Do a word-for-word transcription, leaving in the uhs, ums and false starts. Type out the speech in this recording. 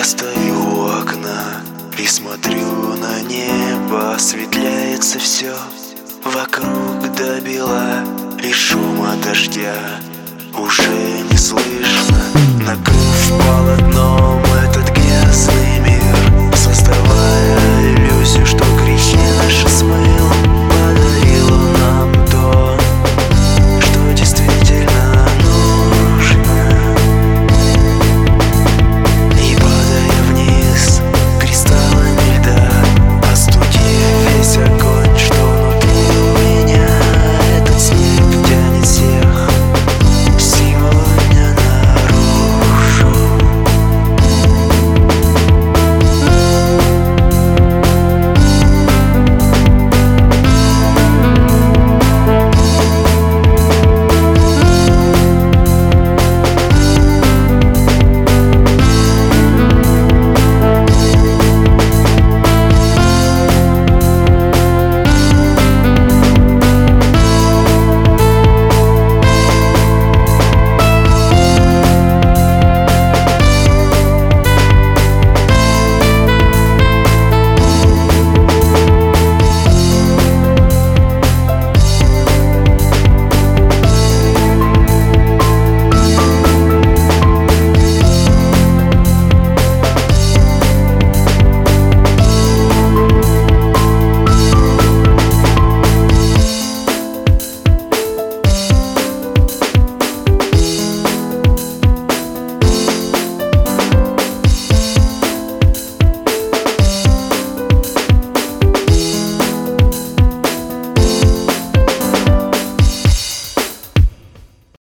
стою у окна и смотрю на небо. Осветляется все вокруг до бела, и шума дождя уже не слышно. Накрыв полотном этот грязный мир,